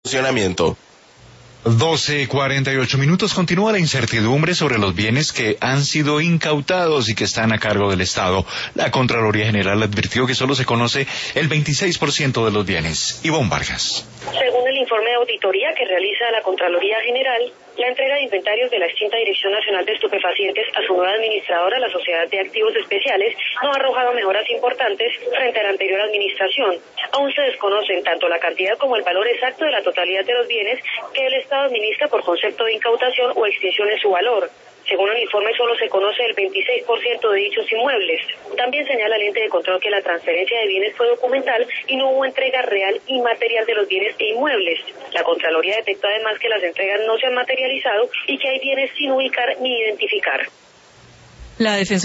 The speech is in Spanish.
funcionamiento. 12:48 continúa la incertidumbre sobre los bienes que han sido incautados y que están a cargo del Estado. La Contraloría General advirtió que solo se conoce el 26% de los bienes. Ivonne Vargas. Según el informe de auditoría que realiza la Contraloría General, la entrega de inventarios de la extinta Dirección Nacional de Estupefacientes a su nueva administradora, la Sociedad de Activos Especiales, no ha arrojado mejoras importantes frente a la anterior administración. Aún se desconocen tanto la cantidad como el valor exacto de la totalidad de los bienes que el Estado administra por concepto de incautación o extinción en su valor. Según el informe, solo se conoce el 26% de dichos inmuebles. También señala el ente de control que la transferencia de bienes fue documental y no hubo entrega real y material de los bienes e inmuebles. La Contraloría detectó además que las entregas no se han materializado y que hay bienes sin ubicar ni identificar. La defensa